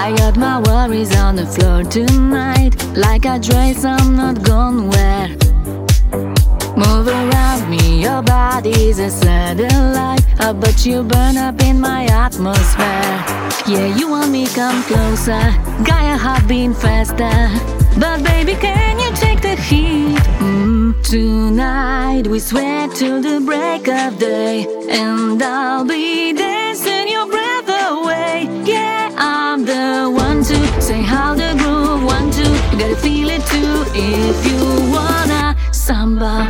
I got my worries on the floor tonight, like a dress I'm not gonna wear. Move around me, your body's a satellite, but you burn up in my atmosphere. Yeah, you want me, come closer, got your heart beating faster. But baby, can you take the heat? Tonight we sweat till the break of day, and I'll be dancing your breath away. Yeah, I'm the one to say how the groove, one, two, you gotta feel it too if you wanna samba.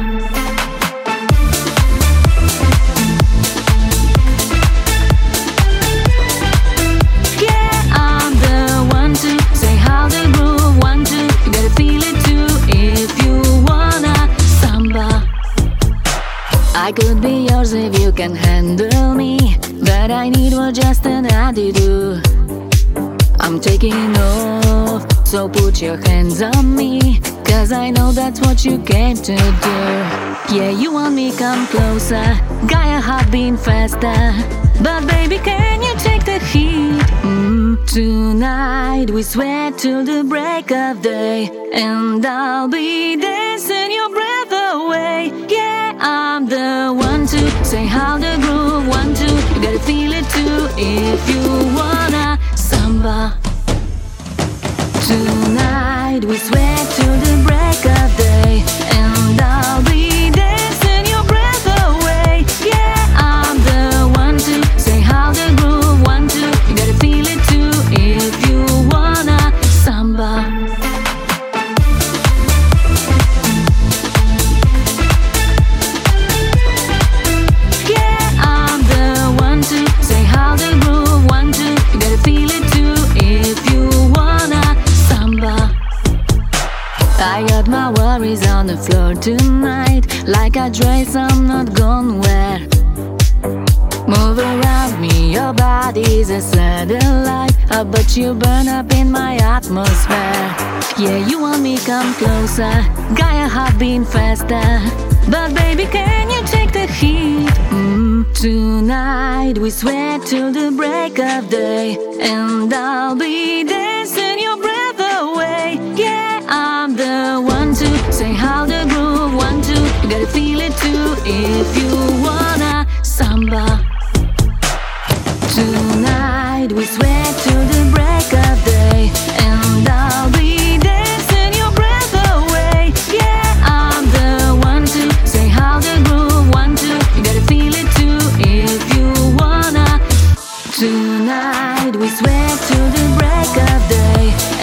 I could be yours if you can handle me, but I need more just an attitude. I'm taking off, so put your hands on me, 'cause I know that's what you came to do. Yeah, you want me, come closer, got your heart beating faster. But baby, can you take the heat? Tonight we sweat till the break of day, and I'll be dancing your breath away. Yeah, I'm the one to say how the groove, one, two, you gotta feel it too if you wanna samba. Tonight we sweat till the break of day, and I'll be dancing your breath away. Yeah, I'm the one to say how the groove, one, two, you gotta feel it too if you wanna samba. I got my worries on the floor tonight, like a dress I'm not gonna wear. Move around me, your body's a satellite, but you burn up in my atmosphere. Yeah, you want me, come closer, got your heart beating faster. But baby, can you take the heat? Tonight we sweat till the break of day, and I'll be dancing your breath away. Yeah, I'm the one to say how the groove, one, two, you gotta feel it too if you wanna samba. Tonight we sweat till the break of day, and I'll be dancing your breath away. Yeah, I'm the one to say how the groove, one, two, you gotta feel it too if you wanna. Tonight we sweat till the break of day.